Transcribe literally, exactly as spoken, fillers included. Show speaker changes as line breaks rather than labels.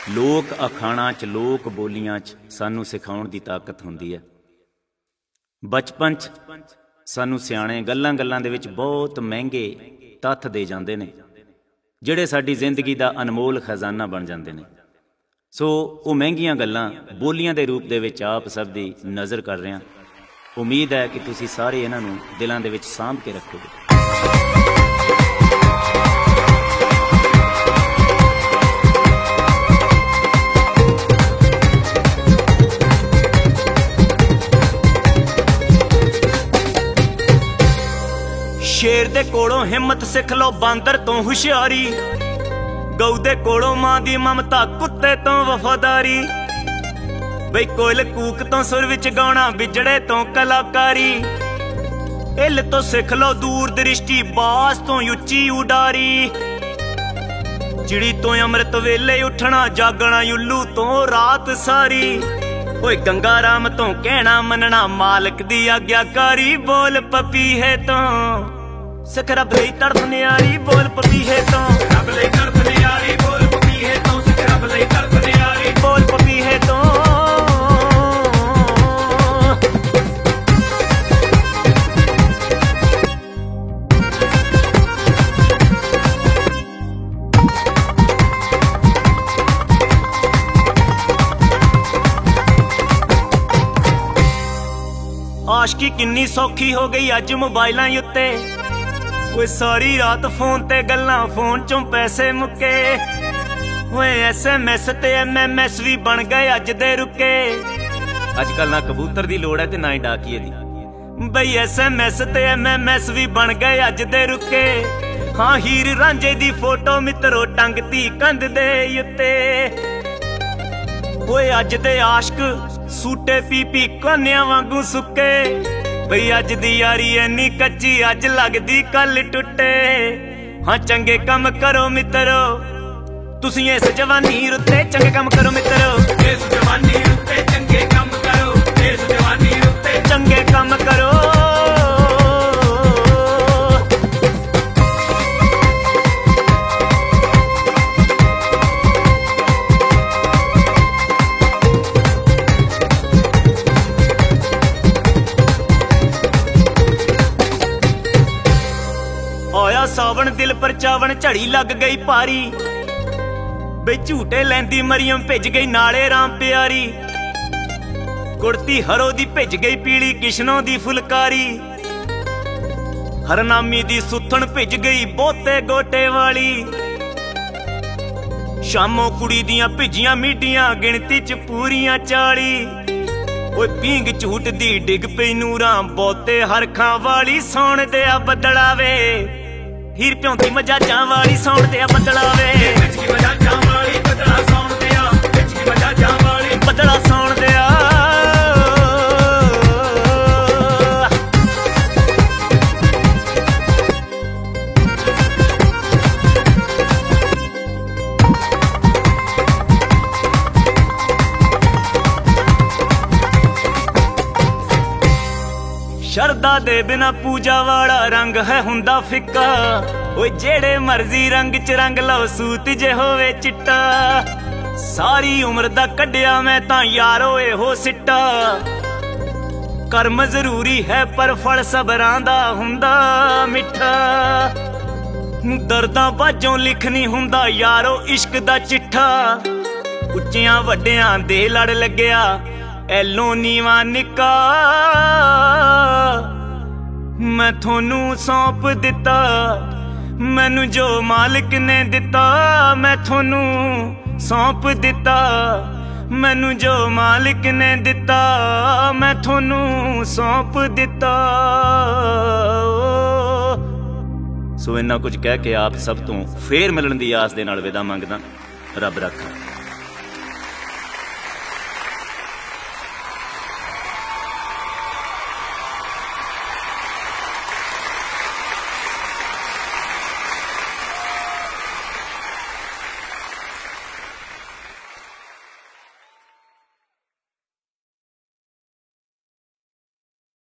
लोक अखाणां च लोक बोलियां च सानू सिखाउण दी ताकत हुंदी है। बचपन च सानू सियाणे गल्लां गल्लां दे विच बहुत महंगे तत्थ दे जांदे ने जिहड़े साडी जिंदगी दा अनमोल खजाना बन जांदे ने। सो वो महंगियां गल्लां बोलियां दे रूप दे विच आप सब दी नज़र कर रहे हैं। उम्मीद है कि तुसी सारे इन्हां नूं दिलां दे विच सांभ के रखोगे। शेर दे कोलों हिम्मत सिख लो बांदर तो हुशियारी, गऊ दे कोलों मां दी ममता कुत्ते तो वफादारी। बई कोयल कूक तो सुर विच गाउणा बिजड़े तो कलाकारी, इल तो सिख लो दूर दृष्टि बास तो उच्ची उडारी। चिड़ी तो अमृत वेले उठना जागना उल्लू तो रात सारी। ओए गंगा राम तो कहना मनना मालिक दी आग्याकारी। बोल पपीहे तो सिख रब लई तड़फ न्यारी, बोल पपीहे तो रब लई तड़फ न्यारी। बोल पपीहे तो सिख रब लई तड़फ न्यारी। बोल पपीहे तो आशकी किन्नी सौखी हो गई अज मोबाइलां उत्ते। ओए सारी रात फोन ते गल्लां फोन चों पैसे मुक्के। ओए एस एम एस ते एम एम एस भी बन गए अज दे रुके। अजकल ना कबूतर दी लोड़ है ते ना ही डाकिए दी। बई एस एम एस ते एम एम एस भी बन गए अज दे रुके। हाँ हीर रांझे दी फोटो मित्रो टंगती कंध दे उत्ते। ओए अज दे आशक सूटे पी पी कोन्या वांगू सुके। बई अज दी यारी ऐनी कच्ची अज लगदी कल टुटे। हाँ चंगे कम करो मित्रो तुसी इस जवानी रुते, चंगे कम करो मित्रो इस जवानी रुते। चंगे कम करो इस जवानी रुते, चंगे कम करो। आया सावन दिल पर चावन झड़ी लग गई भारी। बे झूटे लैंदी मरियम भिज गई नाले राम प्यारी। कुड़ती हरो दी भिज गई पीली किशनों दी फुलकारी। हरनामी दी सुथन भिज गई बोते गोटे वाली। शामों कुड़ी दियां भिजियां मीडियां गिणती च पूरियां चाली। ओए पींग झूट दी डिग पई नूरां बोते हरखां वाली। सौण दिया बदलावे हीर प्योंदी मजाजां वाली। सौण दिया बदलावे मजाजां वाली। बदला सौण दिया मजाजां वाली। बदला सौण दिया शरदा दे बिना पूजा वाला रंग है हुंदा फिक्का। ओए जेड़े मर्जी रंग च रंग लो सूत जे होवे चिट्टा। सारी उम्र दा कड्डिया मैं तां यारो एहो सिट्टा। कर्म जरूरी है पर फल सबरां दा हुंदा मिठा। दर्दां बाजों लिखनी हुंदा यारो इश्क दा चिट्ठा। उच्चियां वड्डियां दे लड़ लग्गिया एलों नीवा निक्का। मैं थोनू सौंप दिता मैनू जो मालिक ने दिता। मैं थोनू सौंप दिता मैनू जो मालिक ने दिता। मैं थोनू सौंप दिता। सो इन्ना कुछ कह के आप सब तो फेर मिलन दी आस दे नाल विदा मंगदा। रब रखा।